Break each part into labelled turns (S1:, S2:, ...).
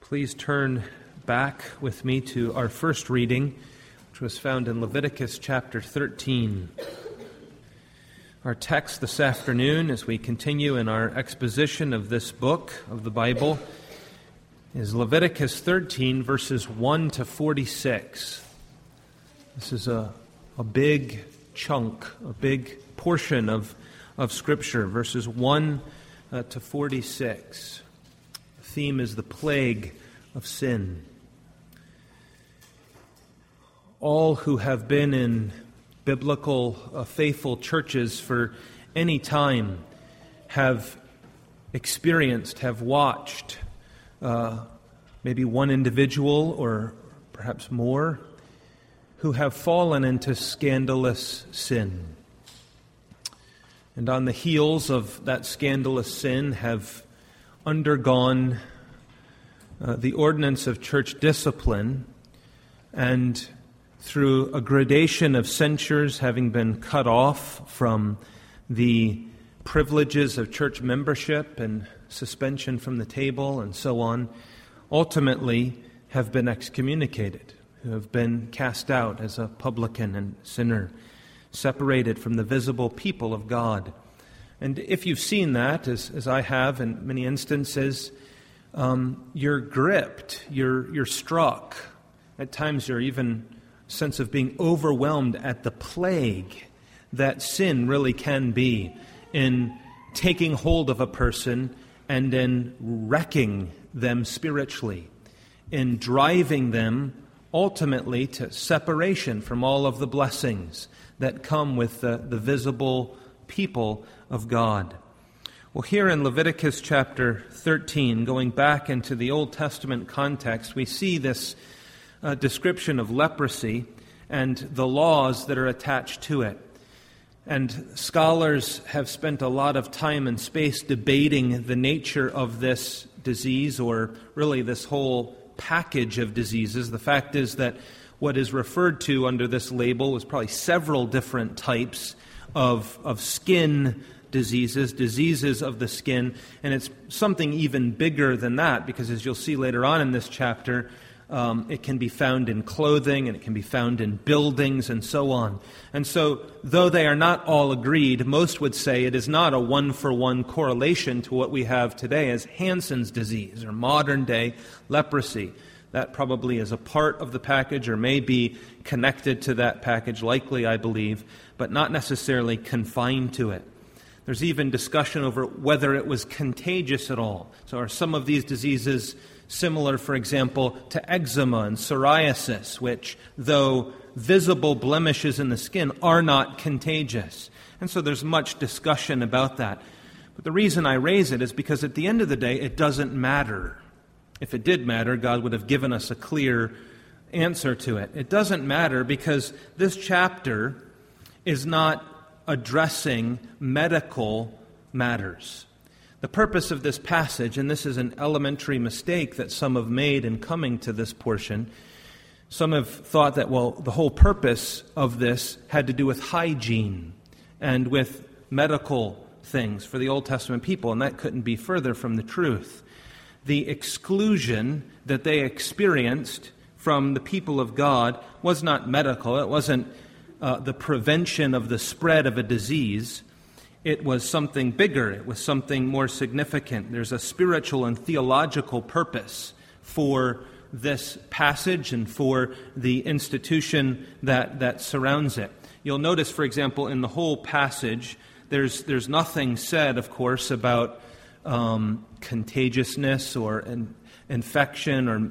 S1: Please turn back with me to our first reading, which was found in Leviticus chapter 13. Our text this afternoon, as we continue in our exposition of this book of the Bible, is Leviticus 13, verses 1 to 46. This is a big chunk, a big portion of Scripture, verses 1 to 46. The theme is the plague of sin. All who have been in biblical, faithful churches for any time have experienced, have watched maybe one individual or perhaps more who have fallen into scandalous sin. And on the heels of that scandalous sin have undergone the ordinance of church discipline, and through a gradation of censures, having been cut off from the privileges of church membership and suspension from the table and so on, ultimately have been excommunicated, who have been cast out as a publican and sinner, separated from the visible people of God. And if you've seen that, as I have in many instances, you're gripped, you're struck. At times you're even sense of being overwhelmed at the plague that sin really can be in taking hold of a person and in wrecking them spiritually, in driving them ultimately to separation from all of the blessings that come with the visible people of God. Well, here in Leviticus chapter 13, going back into the Old Testament context, we see this description of leprosy and the laws that are attached to it. And scholars have spent a lot of time and space debating the nature of this disease, or really this whole package of diseases. The fact is that what is referred to under this label is probably several different types of skin diseases of the skin, and it's something even bigger than that, because as you'll see later on in this chapter, it can be found in clothing, and it can be found in buildings, and so on. And so, though they are not all agreed, most would say it is not a one-for-one correlation to what we have today as Hansen's disease, or modern-day leprosy. That probably is a part of the package, or may be connected to that package, likely, I believe, but not necessarily confined to it. There's even discussion over whether it was contagious at all. So are some of these diseases similar, for example, to eczema and psoriasis, which, though visible blemishes in the skin, are not contagious? And so there's much discussion about that. But the reason I raise it is because at the end of the day, it doesn't matter. If it did matter, God would have given us a clear answer to it. It doesn't matter because this chapter is not addressing medical matters. The purpose of this passage, and this is an elementary mistake that some have made in coming to this portion, some have thought that, well, the whole purpose of this had to do with hygiene and with medical things for the Old Testament people, and that couldn't be further from the truth. The exclusion that they experienced from the people of God was not medical. It wasn't the prevention of the spread of a disease. It was something bigger. It was something more significant. There's a spiritual and theological purpose for this passage and for the institution that surrounds it. You'll notice, for example, in the whole passage, there's nothing said, of course, about contagiousness or infection or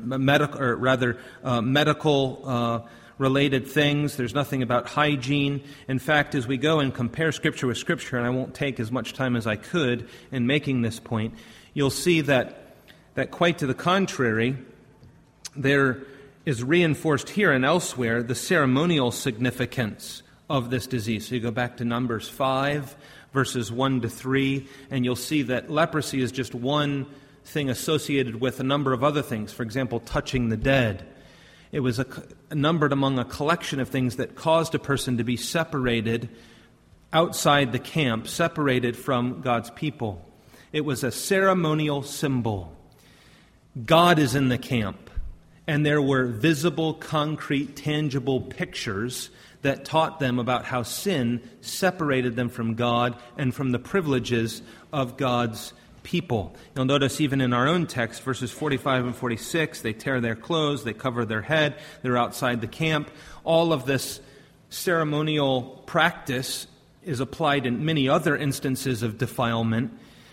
S1: medical related things. There's nothing about hygiene. In fact, as we go and compare Scripture with Scripture, and I won't take as much time as I could in making this point, you'll see that quite to the contrary, there is reinforced here and elsewhere the ceremonial significance of this disease. So you go back to Numbers 5, verses 1 to 3, and you'll see that leprosy is just one thing associated with a number of other things. For example, touching the dead. It was numbered among a collection of things that caused a person to be separated outside the camp, separated from God's people. It was a ceremonial symbol. God is in the camp, and there were visible, concrete, tangible pictures that taught them about how sin separated them from God and from the privileges of God's people. You'll notice even in our own text, verses 45 and 46, they tear their clothes, they cover their head, they're outside the camp. All of this ceremonial practice is applied in many other instances of defilement,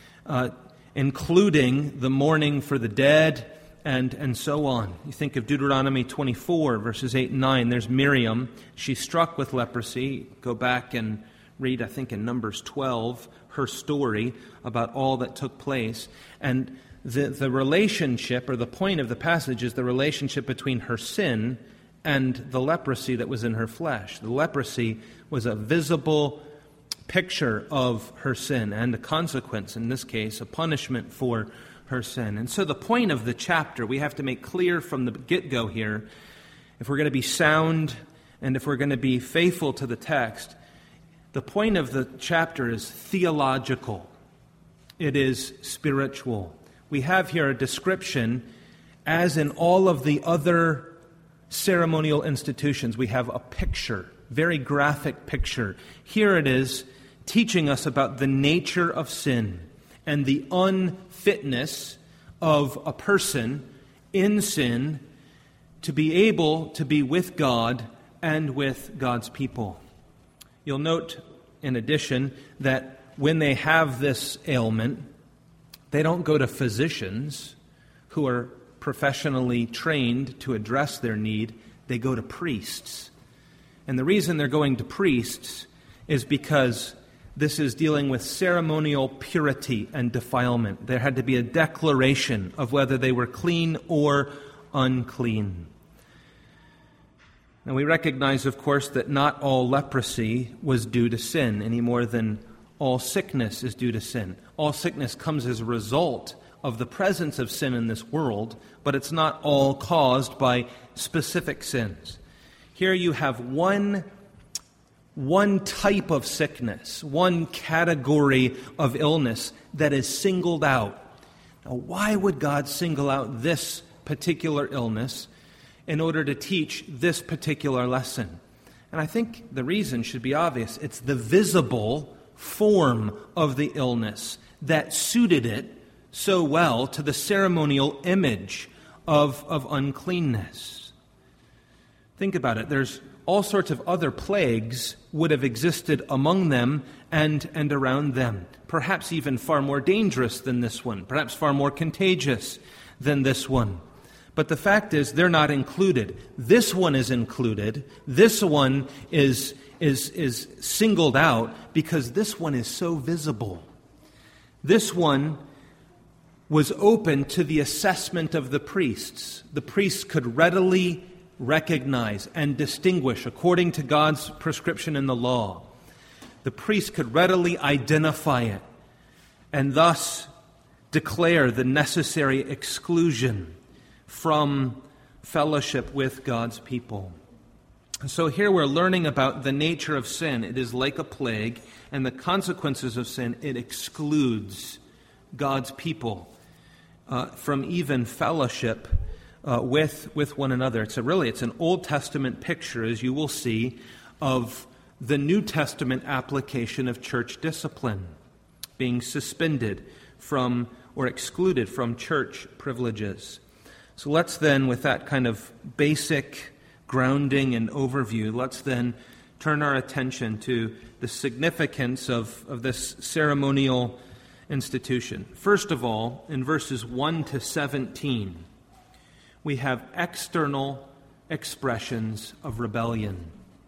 S1: including the mourning for the dead and so on. You think of Deuteronomy 24, verses 8 and 9. There's Miriam. She's struck with leprosy. Go back and read, I think, in Numbers 12, her story about all that took place. And the relationship, or the point of the passage, is the relationship between her sin and the leprosy that was in her flesh. The leprosy was a visible picture of her sin and a consequence, in this case, a punishment for her sin. And so the point of the chapter, we have to make clear from the get-go here, if we're going to be sound and if we're going to be faithful to the text, the point of the chapter is theological. It is spiritual. We have here a description, as in all of the other ceremonial institutions, we have a picture, very graphic picture. Here it is, teaching us about the nature of sin and the unfitness of a person in sin to be able to be with God and with God's people. You'll note, in addition, that when they have this ailment, they don't go to physicians who are professionally trained to address their need. They go to priests. And the reason they're going to priests is because this is dealing with ceremonial purity and defilement. There had to be a declaration of whether they were clean or unclean. Now we recognize, of course, that not all leprosy was due to sin, any more than all sickness is due to sin. All sickness comes as a result of the presence of sin in this world, but it's not all caused by specific sins. Here you have one type of sickness, one category of illness that is singled out. Now, why would God single out this particular illness in order to teach this particular lesson? And I think the reason should be obvious. It's the visible form of the illness that suited it so well to the ceremonial image of uncleanness. Think about it. There's all sorts of other plagues would have existed among them and around them. Perhaps even far more dangerous than this one. Perhaps far more contagious than this one. But the fact is, they're not included. This one is included. This one is singled out because this one is so visible. This one was open to the assessment of the priests. The priests could readily recognize and distinguish according to God's prescription in the law. The priest could readily identify it and thus declare the necessary exclusion from fellowship with God's people. So here we're learning about the nature of sin. It is like a plague, and the consequences of sin, it excludes God's people from even fellowship with one another. It's an Old Testament picture, as you will see, of the New Testament application of church discipline, being suspended from or excluded from church privileges. So let's then, with that kind of basic grounding and overview, let's then turn our attention to the significance of this ceremonial institution. First of all, in verses 1 to 17, we have external expressions of rebellion.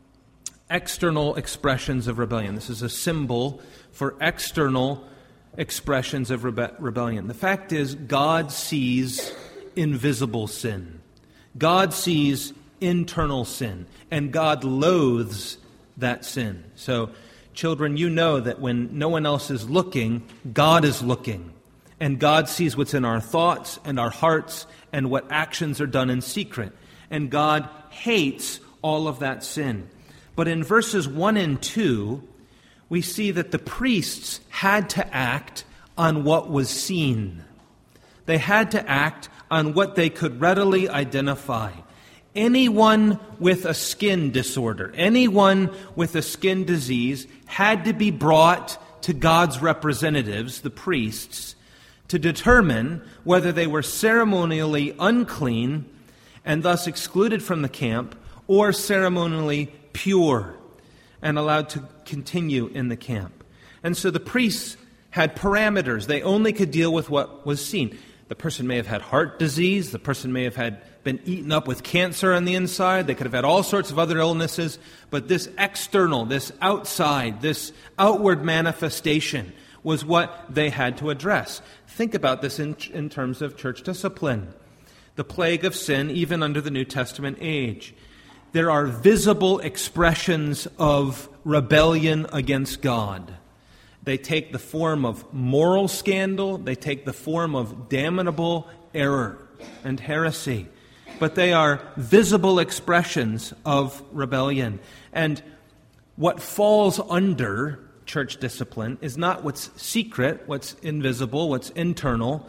S1: External expressions of rebellion. This is a symbol for external expressions of rebellion. The fact is, God sees invisible sin. God sees internal sin, and God loathes that sin. So, children, you know that when no one else is looking, God is looking. And God sees what's in our thoughts and our hearts and what actions are done in secret. And God hates all of that sin. But in verses 1 and 2, we see that the priests had to act on what was seen. They had to act on what they could readily identify. Anyone with a skin disorder, anyone with a skin disease had to be brought to God's representatives, the priests, to determine whether they were ceremonially unclean and thus excluded from the camp, or ceremonially pure and allowed to continue in the camp. And so the priests had parameters. They only could deal with what was seen. The person may have had heart disease. The person may have been eaten up with cancer on the inside. They could have had all sorts of other illnesses. But this external, this outside, this outward manifestation was what they had to address. Think about this in terms of church discipline. The plague of sin, even under the New Testament age. There are visible expressions of rebellion against God. They take the form of moral scandal. They take the form of damnable error and heresy. But they are visible expressions of rebellion. And what falls under church discipline is not what's secret, what's invisible, what's internal,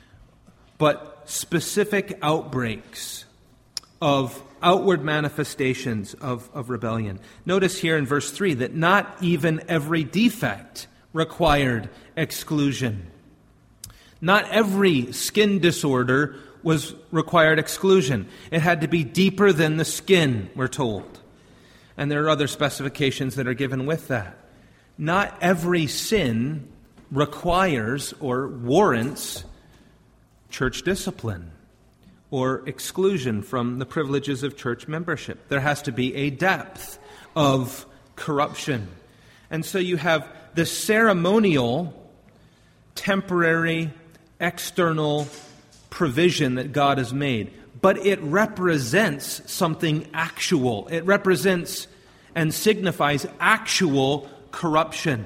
S1: but specific outbreaks of outward manifestations of rebellion. Notice here in verse 3 that not even every defect required exclusion. Not every skin disorder required exclusion. It had to be deeper than the skin, we're told. And there are other specifications that are given with that. Not every sin requires or warrants church discipline or exclusion from the privileges of church membership. There has to be a depth of corruption. And so you have the ceremonial, temporary, external provision that God has made. But it represents something actual. It represents and signifies actual corruption.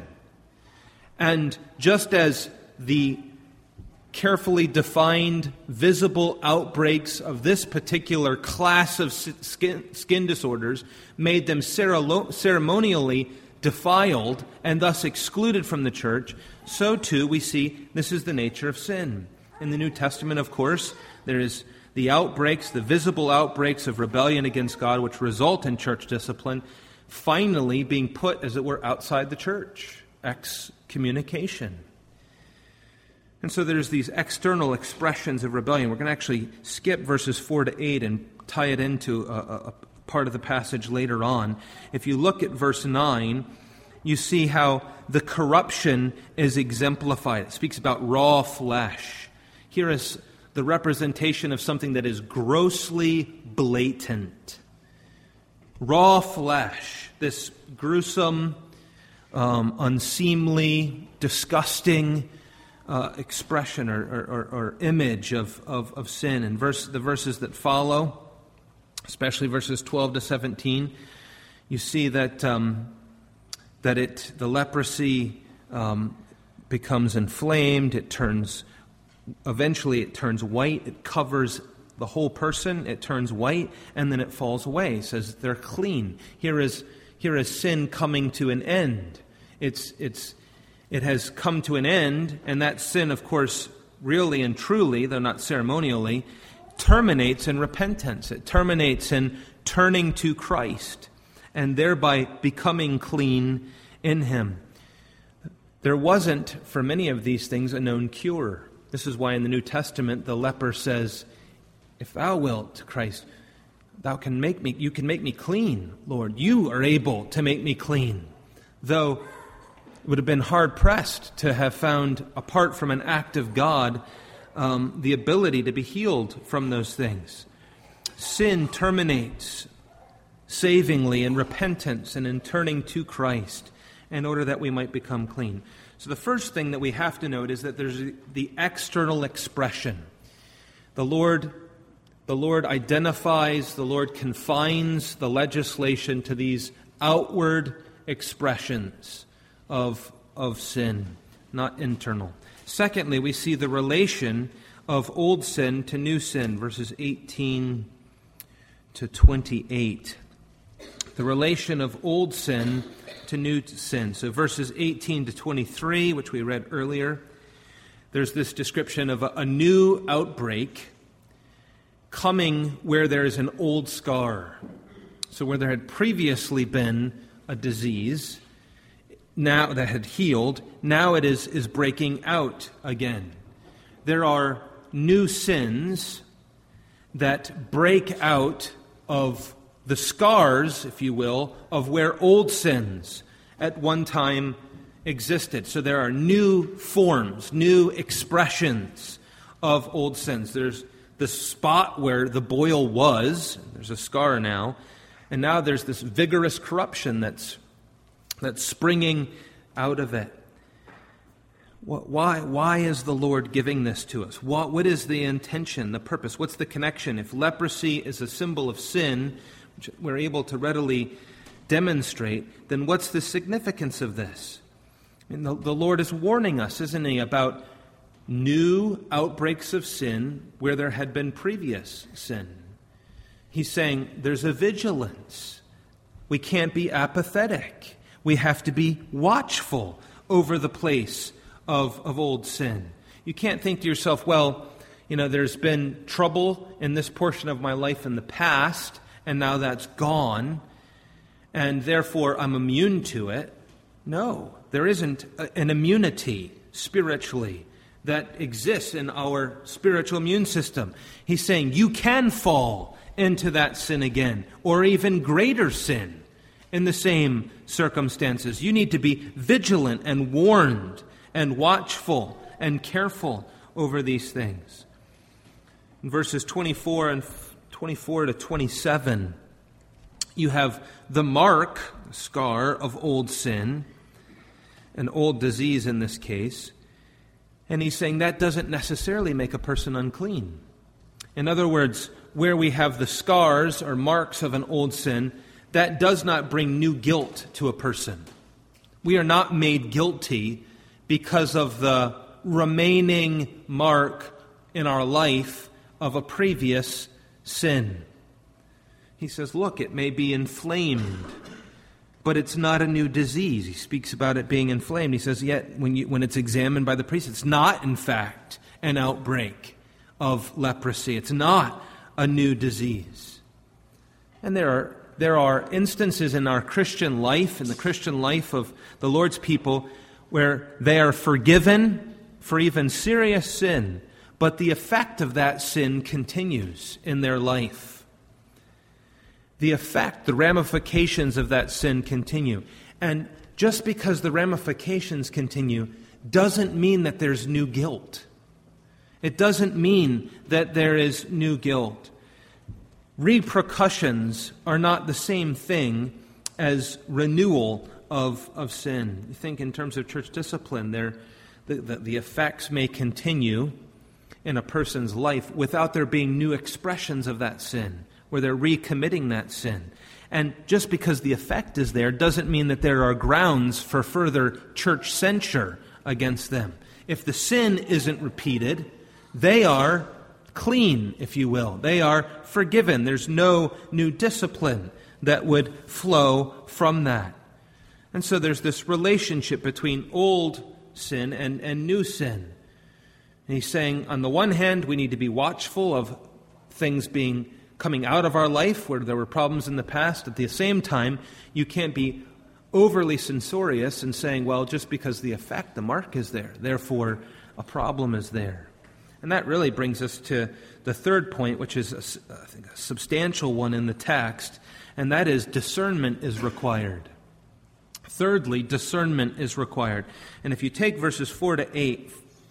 S1: And just as the carefully defined, visible outbreaks of this particular class of skin disorders made them ceremonially defiled and thus excluded from the church, so too we see this is the nature of sin. In the New Testament, of course, there is the outbreaks, the visible outbreaks of rebellion against God, which result in church discipline, finally being put, as it were, outside the church, excommunication. And so there's these external expressions of rebellion. We're going to actually skip verses 4 to 8 and tie it into a part of the passage later on. If you look at verse 9, you see how the corruption is exemplified. It speaks about raw flesh. Here is the representation of something that is grossly blatant. Raw flesh, this gruesome, unseemly, disgusting expression or image of sin. And the verses that follow, especially verses 12 to 17, you see that the leprosy becomes inflamed. Eventually it turns white. It covers the whole person. It turns white, and then it falls away. It says they're clean. Here is sin coming to an end. It has come to an end, and that sin, of course, really and truly, though not ceremonially, terminates in repentance. It terminates in turning to Christ and thereby becoming clean in Him. There wasn't, for many of these things, a known cure. This is why in the New Testament the leper says, "If thou wilt, Christ, you can make me clean, Lord. You are able to make me clean." Though it would have been hard-pressed to have found, apart from an act of God, the ability to be healed from those things. Sin terminates savingly in repentance and in turning to Christ in order that we might become clean. So the first thing that we have to note is that there's the external expression. The Lord identifies, the Lord confines the legislation to these outward expressions of sin, not internal. Secondly, we see the relation of old sin to new sin, verses 18 to 28. The relation of old sin to new sin. So verses 18 to 23, which we read earlier, there's this description of a new outbreak coming where there is an old scar. So where there had previously been a disease, now that had healed, now it is breaking out again. There are new sins that break out of the scars, if you will, of where old sins at one time existed. So there are new forms, new expressions of old sins. There's the spot where the boil was, there's a scar now, and now there's this vigorous corruption that's springing out of it. Why is the Lord giving this to us? What is the intention, the purpose? What's the connection? If leprosy is a symbol of sin, which we're able to readily demonstrate, then what's the significance of this? I mean, the Lord is warning us, isn't He, about new outbreaks of sin where there had been previous sin. He's saying there's a vigilance. We can't be apathetic. We have to be watchful over the place of old sin. You can't think to yourself, well, there's been trouble in this portion of my life in the past, and now that's gone, and therefore I'm immune to it. No, there isn't an immunity spiritually that exists in our spiritual immune system. He's saying you can fall into that sin again, or even greater sin in the same circumstances. You need to be vigilant and warned and watchful and careful over these things. In verses 24 to 27, you have the mark, scar of old sin, an old disease in this case. And he's saying that doesn't necessarily make a person unclean. In other words, where we have the scars or marks of an old sin, that does not bring new guilt to a person. We are not made guilty because of the remaining mark in our life of a previous sin. He says, look, it may be inflamed, but it's not a new disease. He speaks about it being inflamed. He says, yet when it's examined by the priest, it's not, in fact, an outbreak of leprosy. It's not a new disease. And there are instances in our Christian life, in the Christian life of the Lord's people, where they are forgiven for even serious sin, but the effect of that sin continues in their life. The effect, the ramifications of that sin continue. And just because the ramifications continue doesn't mean that there's new guilt. It doesn't mean that there is new guilt. Repercussions are not the same thing as renewal of sin. You think in terms of church discipline, the effects may continue in a person's life without there being new expressions of that sin, where they're recommitting that sin. And just because the effect is there doesn't mean that there are grounds for further church censure against them. If the sin isn't repeated, they are clean, if you will. They are forgiven. There's no new discipline that would flow from that. And so there's this relationship between old sin and new sin. And he's saying, on the one hand, we need to be watchful of things coming out of our life where there were problems in the past. At the same time, you can't be overly censorious and saying, well, just because the effect, the mark is there, therefore a problem is there. And that really brings us to the third point, which is I think a substantial one in the text, and that is discernment is required. Thirdly, discernment is required. And if you take verses 4 to 8,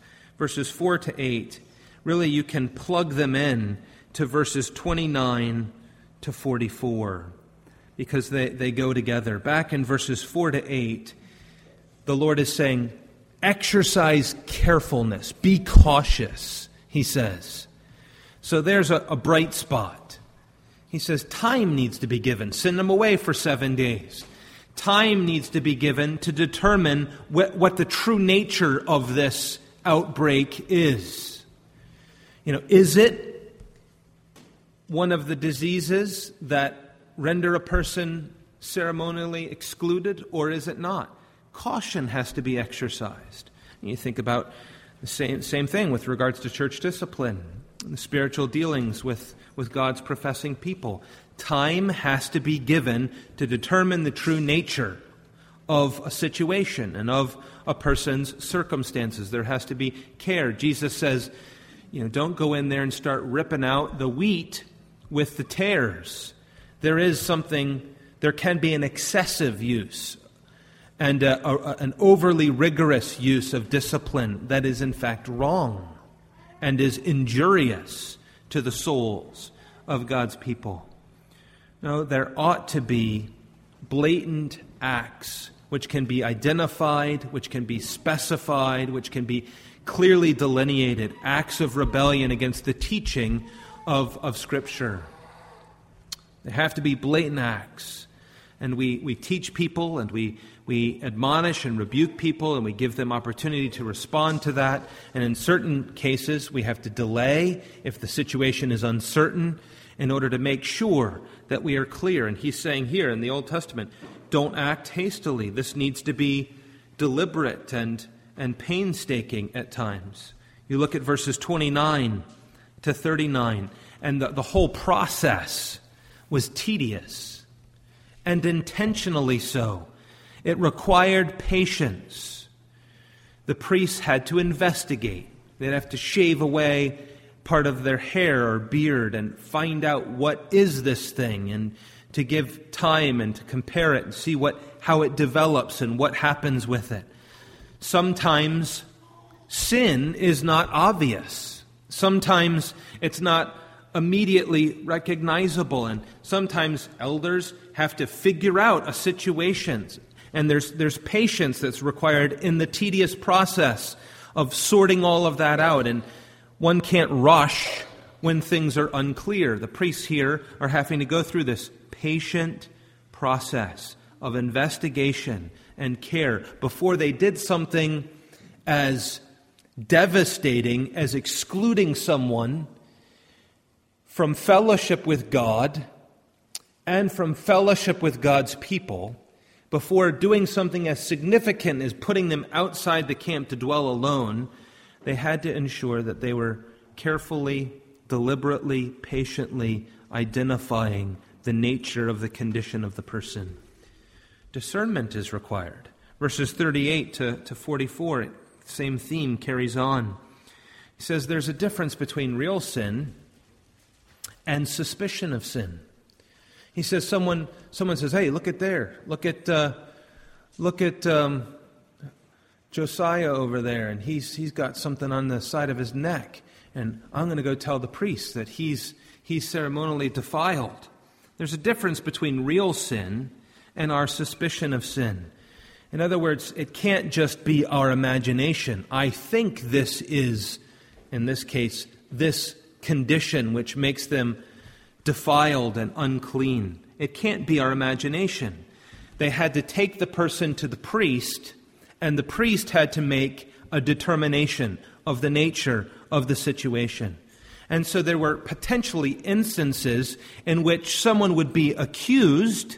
S1: really you can plug them in to verses 29 to 44, because they go together. Back in verses 4 to 8, the Lord is saying, exercise carefulness, be cautious, he says. So there's a bright spot. He says time needs to be given. Send them away for 7 days. Time needs to be given to determine what the true nature of this outbreak is. Is it one of the diseases that render a person ceremonially excluded, or is it not? Caution has to be exercised. And you think about the same thing with regards to church discipline. the spiritual dealings with God's professing people. Time has to be given to determine the true nature of a situation and of a person's circumstances. There has to be care. Jesus says, don't go in there and start ripping out the wheat with the tares. There can be an excessive use and an overly rigorous use of discipline that is in fact wrong and is injurious to the souls of God's people. No, there ought to be blatant acts which can be identified, which can be specified, which can be clearly delineated, acts of rebellion against the teaching of Scripture. They have to be blatant acts. And we teach people, and we admonish and rebuke people, and we give them opportunity to respond to that. And in certain cases, we have to delay if the situation is uncertain in order to make sure that we are clear. And he's saying here in the Old Testament, don't act hastily. This needs to be deliberate and painstaking at times. You look at verses 29 to 39, and the whole process was tedious and intentionally so. It required patience. The priests had to investigate. They'd have to shave away part of their hair or beard and find out what is this thing, and to give time and to compare it and see how it develops and what happens with it. Sometimes sin is not obvious. Sometimes it's not immediately recognizable, and sometimes elders have to figure out a situation, and there's patience that's required in the tedious process of sorting all of that out, and one can't rush when things are unclear. The priests here are having to go through this patient process of investigation and care before they did something as devastating as excluding someone from fellowship with God and from fellowship with God's people, before doing something as significant as putting them outside the camp to dwell alone. They had to ensure that they were carefully, deliberately, patiently identifying the nature of the condition of the person. Discernment is required. Verses 38 to 44, same theme carries on. He says there's a difference between real sin and suspicion of sin. He says someone says, "Hey, look at there. Look at Josiah over there, and he's got something on the side of his neck, and I'm going to go tell the priest that he's ceremonially defiled." There's a difference between real sin and our suspicion of sin. In other words, it can't just be our imagination. I think this is, in this case, this condition which makes them defiled and unclean. It can't be our imagination. They had to take the person to the priest, and the priest had to make a determination of the nature of the situation. And so there were potentially instances in which someone would be accused,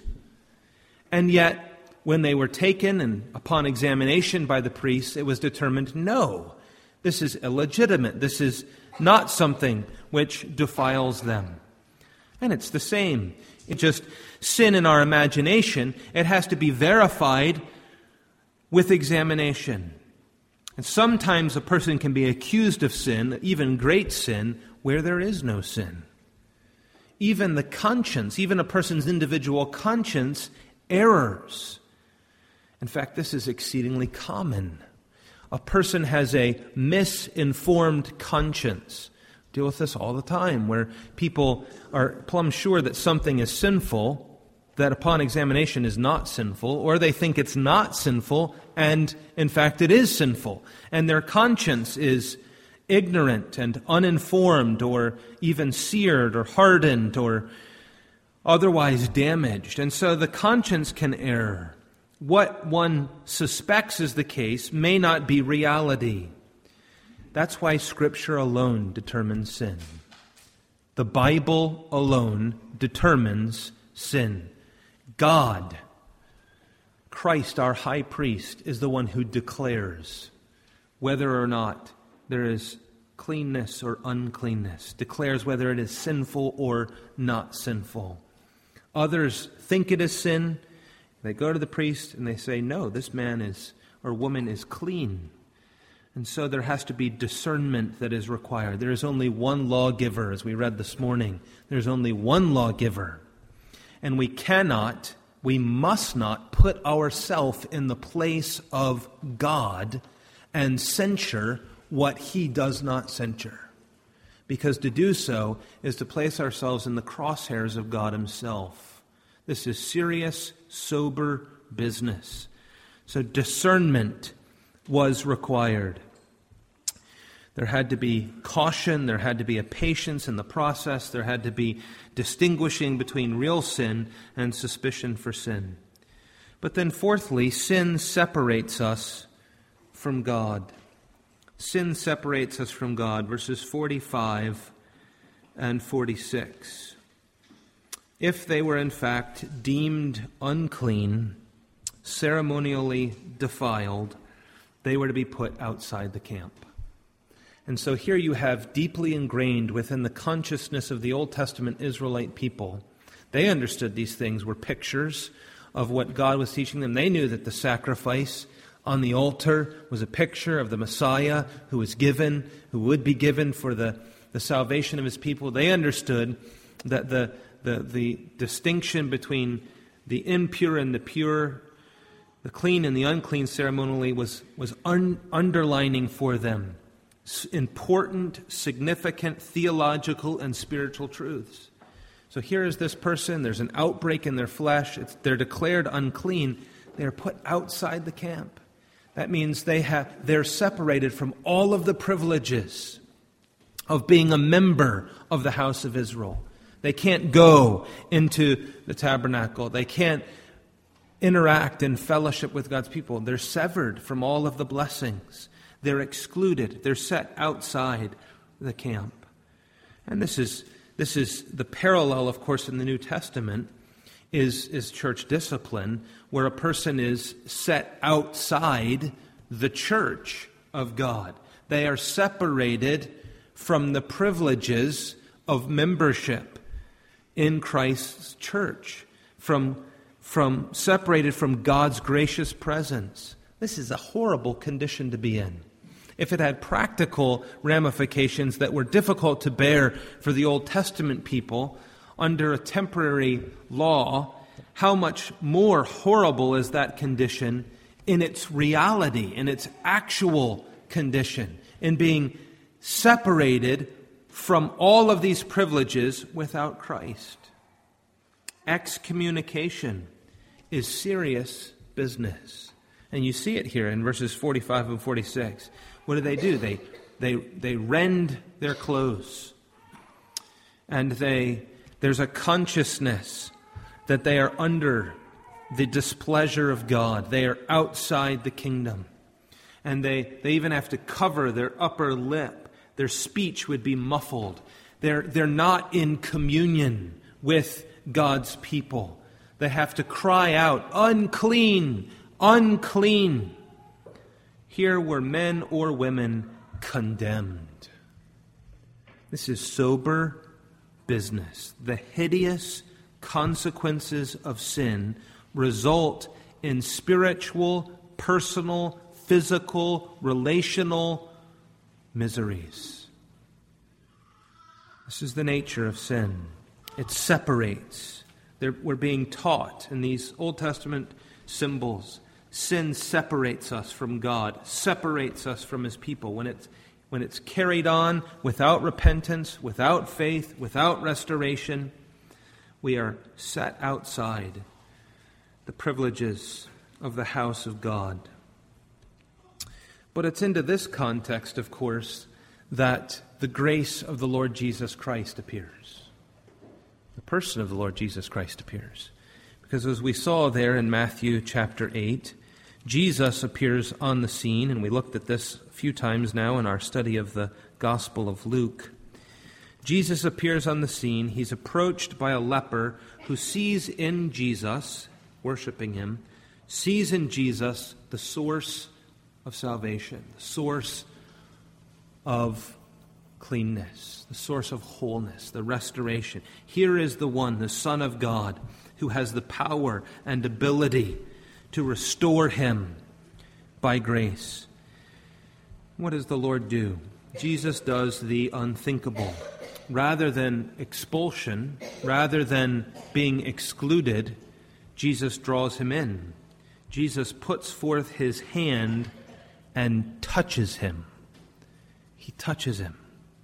S1: and yet when they were taken and upon examination by the priest, it was determined, no, this is illegitimate. This is not something which defiles them. And it's the same. It's just sin in our imagination. It has to be verified with examination. And sometimes a person can be accused of sin, even great sin, where there is no sin. Even the conscience, even a person's individual conscience, errors. In fact, this is exceedingly common. A person has a misinformed conscience. Deal with this all the time, where people are plumb sure that something is sinful, that upon examination is not sinful, or they think it's not sinful, and in fact it is sinful. And their conscience is ignorant and uninformed, or even seared or hardened or otherwise damaged. And so the conscience can err. What one suspects is the case may not be reality. That's why Scripture alone determines sin. The Bible alone determines sin. God, Christ, our high priest, is the one who declares whether or not there is cleanness or uncleanness, declares whether it is sinful or not sinful. Others think it is sin. They go to the priest and they say, no, this man is or woman is clean. And so there has to be discernment that is required. There is only one lawgiver, as we read this morning. There's only one lawgiver. And we must not put ourselves in the place of God and censure what He does not censure. Because to do so is to place ourselves in the crosshairs of God Himself. This is serious, sober business. So discernment was required. There had to be caution, there had to be a patience in the process, there had to be distinguishing between real sin and suspicion for sin. But then fourthly, sin separates us from God. Sin separates us from God, verses 45 and 46. If they were in fact deemed unclean, ceremonially defiled, they were to be put outside the camp. And so here you have deeply ingrained within the consciousness of the Old Testament Israelite people. They understood these things were pictures of what God was teaching them. They knew that the sacrifice on the altar was a picture of the Messiah who would be given for the salvation of His people. They understood that the distinction between the impure and the pure, the clean and the unclean ceremonially was underlining for them important, significant theological and spiritual truths. So here is this person, there's an outbreak in their flesh, they're declared unclean, they're put outside the camp. That means they're separated from all of the privileges of being a member of the house of Israel. They can't go into the tabernacle. They can't interact in fellowship with God's people. They're severed from all of the blessings. They're excluded. They're set outside the camp. And this is the parallel, of course, in the New Testament is church discipline, where a person is set outside the church of God. They are separated from the privileges of membership in Christ's church, separated from God's gracious presence. This is a horrible condition to be in. If it had practical ramifications that were difficult to bear for the Old Testament people under a temporary law, how much more horrible is that condition in its reality, in its actual condition, in being separated from all of these privileges without Christ. Excommunication is serious business. And you see it here in verses 45 and 46. What do? They rend their clothes. And there's a consciousness that they are under the displeasure of God. They are outside the kingdom. And they even have to cover their upper lip. Their speech would be muffled. They're not in communion with God's people. They have to cry out, unclean, unclean. Here were men or women condemned. This is sober business. The hideous consequences of sin result in spiritual, personal, physical, relational miseries. This is the nature of sin. It separates. We're being taught in these Old Testament symbols. Sin separates us from God, separates us from His people. When it's carried on without repentance, without faith, without restoration, we are set outside the privileges of the house of God. But it's into this context, of course, that the grace of the Lord Jesus Christ appears. The person of the Lord Jesus Christ appears. Because as we saw there in Matthew chapter 8, Jesus appears on the scene, and we looked at this a few times now in our study of the Gospel of Luke. Jesus appears on the scene. He's approached by a leper who sees in Jesus, worshiping Him, sees in Jesus the source of salvation, the source of cleanness, the source of wholeness, the restoration. Here is the one, the Son of God, who has the power and ability to restore him by grace. What does the Lord do? Jesus does the unthinkable. Rather than expulsion, rather than being excluded, Jesus draws him in. Jesus puts forth his hand and touches him. He touches him.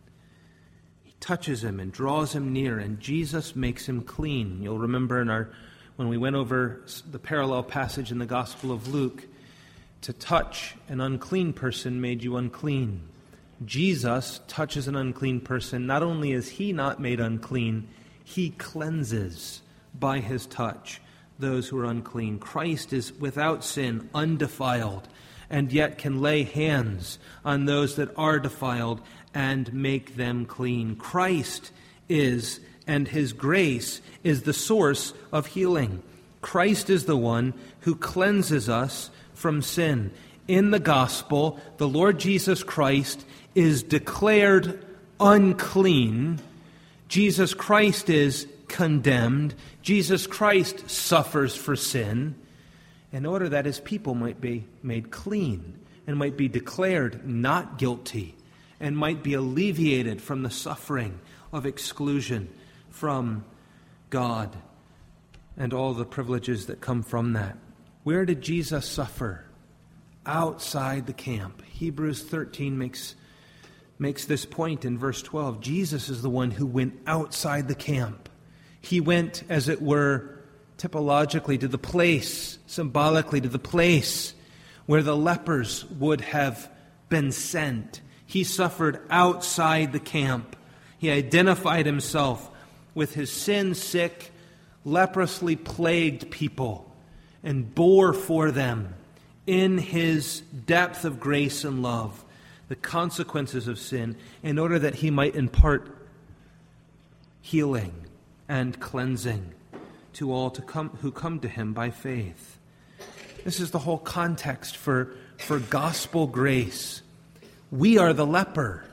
S1: He touches him and draws him near, and Jesus makes him clean. You'll remember when we went over the parallel passage in the Gospel of Luke, to touch an unclean person made you unclean. Jesus touches an unclean person. Not only is he not made unclean, he cleanses by his touch those who are unclean. Christ is without sin, undefiled, and yet can lay hands on those that are defiled and make them clean. Christ is, and his grace is the source of healing. Christ is the one who cleanses us from sin. In the gospel, the Lord Jesus Christ is declared unclean. Jesus Christ is condemned. Jesus Christ suffers for sin in order that his people might be made clean and might be declared not guilty and might be alleviated from the suffering of exclusion from God and all the privileges that come from that. Where did Jesus suffer? Outside the camp. Hebrews 13 makes this point in verse 12. Jesus is the one who went outside the camp. He went, as it were, typologically to the place, symbolically to the place where the lepers would have been sent. He suffered outside the camp. He identified himself with his sin-sick, leprously plagued people and bore for them in his depth of grace and love the consequences of sin in order that he might impart healing and cleansing to all who come to him by faith. This is the whole context for gospel grace. We are the leper.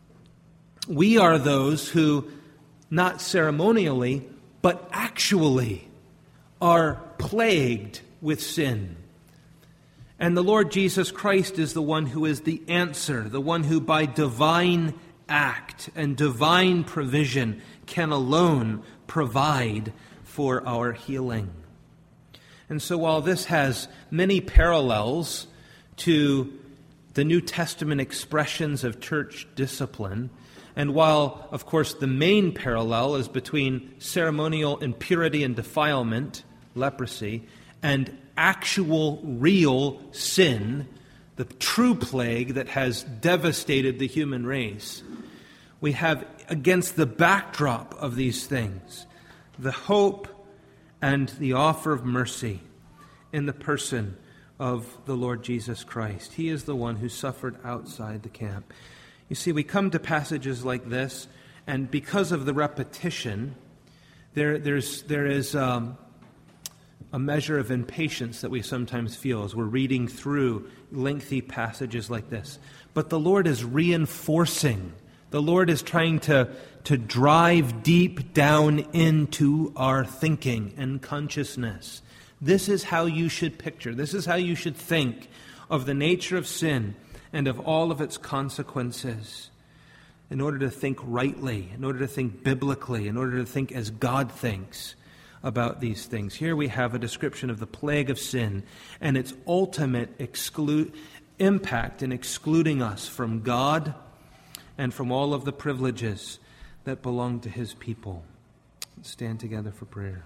S1: We are those who, not ceremonially, but actually are plagued with sin. And the Lord Jesus Christ is the one who is the answer, the one who by divine act and divine provision can alone provide for our healing. And so while this has many parallels to the New Testament expressions of church discipline, and while, of course, the main parallel is between ceremonial impurity and defilement, leprosy, and actual, real sin, the true plague that has devastated the human race, we have, against the backdrop of these things, the hope and the offer of mercy in the person of the Lord Jesus Christ. He is the one who suffered outside the camp. You see, we come to passages like this, and because of the repetition, there is a measure of impatience that we sometimes feel as we're reading through lengthy passages like this. But the Lord is reinforcing. The Lord is trying to drive deep down into our thinking and consciousness. This is how you should picture, this is how you should think of the nature of sin and of all of its consequences in order to think rightly, in order to think biblically, in order to think as God thinks about these things. Here we have a description of the plague of sin and its ultimate impact in excluding us from God and from all of the privileges that belong to his people. Let's stand together for prayer.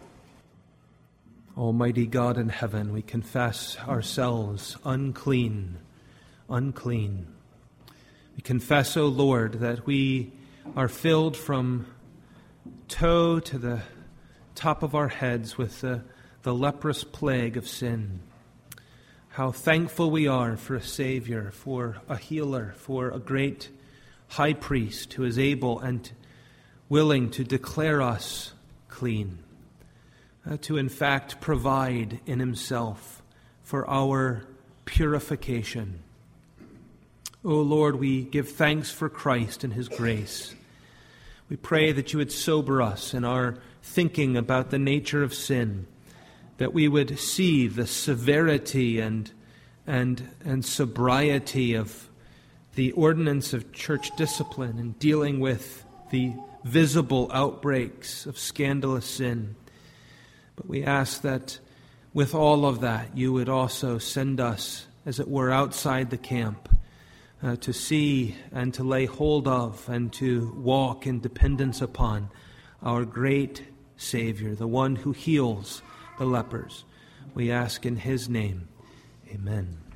S1: Almighty God in heaven, we confess ourselves unclean. We confess, O Lord, that we are filled from toe to the top of our heads with the leprous plague of sin. How thankful we are for a Savior, for a healer, for a great high priest who is able and willing to declare us clean, to in fact provide in himself for our purification. O Lord, we give thanks for Christ and his grace. We pray that you would sober us in our thinking about the nature of sin, that we would see the severity and sobriety of the ordinance of church discipline in dealing with the visible outbreaks of scandalous sin. But we ask that with all of that, you would also send us, as it were, outside the camp to see and to lay hold of and to walk in dependence upon our great Savior, the one who heals the lepers. We ask in his name. Amen.